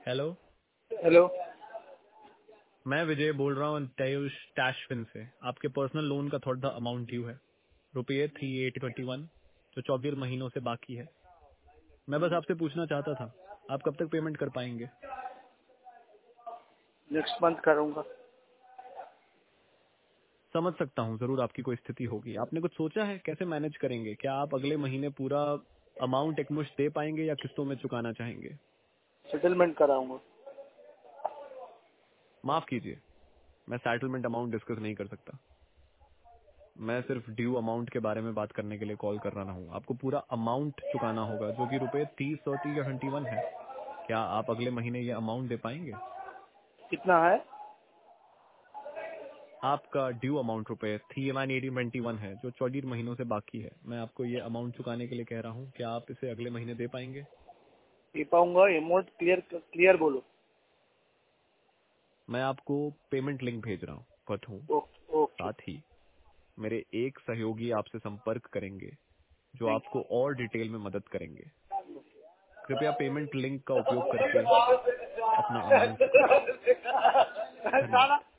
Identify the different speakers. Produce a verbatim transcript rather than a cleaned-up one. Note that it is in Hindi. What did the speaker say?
Speaker 1: Hello,
Speaker 2: hello.
Speaker 1: मैं विजय बोल रहा हूँ टैशफिन से। आपके पर्सनल लोन का थोड़ा अमाउंट ड्यू है, रुपये थ्री एट ट्वेंटी वन, जो चौबीस महीनों से बाकी है। मैं बस आपसे पूछना चाहता था, आप कब तक पेमेंट कर पाएंगे?
Speaker 2: नेक्स्ट मंथ करूंगा।
Speaker 1: समझ सकता हूँ, जरूर आपकी कोई स्थिति होगी। आपने कुछ सोचा है कैसे मैनेज करेंगे? क्या आप अगले महीने पूरा अमाउंट एकमुश्त दे पाएंगे या किस्तों में चुकाना चाहेंगे?
Speaker 2: सेटलमेंट कराऊंगा।
Speaker 1: माफ कीजिए, मैं सेटलमेंट अमाउंट डिस्कस नहीं कर सकता। मैं सिर्फ ड्यू अमाउंट के बारे में बात करने के लिए कॉल कर रहा हूँ। आपको पूरा अमाउंट चुकाना होगा, जो कि रुपए तीस सौ तीस या ट्वेंटी वन है। क्या आप अगले महीने ये अमाउंट दे पाएंगे?
Speaker 2: कितना है?
Speaker 1: आपका ड्यू अमाउंट रुपए three one eighty twenty one है, जो चौदह महीनों से बाकी है। मैं आपको ये अमाउंट चुकाने के लिए कह रहा हूँ, क्या आप इसे अगले महीने दे पाएंगे?
Speaker 2: दे पाऊंगा। अमाउंट क्लियर क्लियर बोलो।
Speaker 1: मैं आपको पेमेंट लिंक भेज रहा हूँ पथ हूँ।
Speaker 2: Okay okay.
Speaker 1: साथ ही मेरे एक सहयोगी आपसे संपर्क करेंगे, जो
Speaker 2: थैंक
Speaker 1: आपको और डिटेल में मदद करेंगे। कृपया पेमेंट लिंक का उपयोग करके
Speaker 2: यू।
Speaker 1: अपना अमाउंट चुकाएं। धन्यवाद।